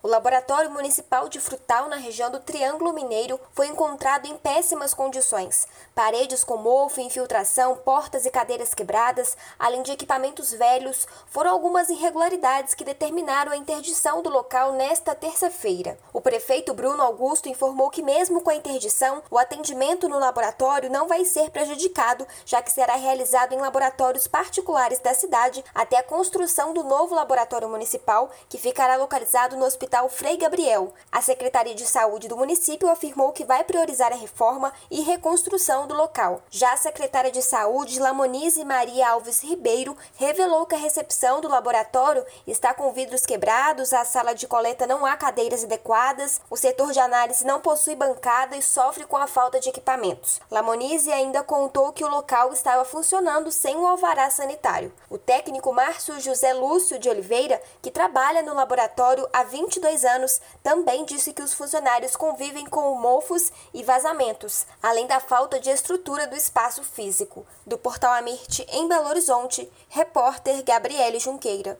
O Laboratório Municipal de Frutal, na região do Triângulo Mineiro, foi encontrado em péssimas condições. Paredes com mofo, infiltração, portas e cadeiras quebradas, além de equipamentos velhos, foram algumas irregularidades que determinaram a interdição do local nesta terça-feira. O prefeito Bruno Augusto informou que, mesmo com a interdição, o atendimento no laboratório não vai ser prejudicado, já que será realizado em laboratórios particulares da cidade até a construção do novo laboratório municipal, que ficará localizado no Hospital Frei Gabriel. A Secretaria de Saúde do município afirmou que vai priorizar a reforma e reconstrução do local. Já a secretária de Saúde, Lamonize Maria Alves Ribeiro, revelou que a recepção do laboratório está com vidros quebrados, a sala de coleta não há cadeiras adequadas, o setor de análise não possui bancada e sofre com a falta de equipamentos. Lamonize ainda contou que o local estava funcionando sem o alvará sanitário. O técnico Márcio José Lúcio de Oliveira, que trabalha no laboratório há 22 anos, também disse que os funcionários convivem com mofos e vazamentos, além da falta de estrutura do espaço físico. Do Portal Amirte, em Belo Horizonte, repórter Gabriele Junqueira.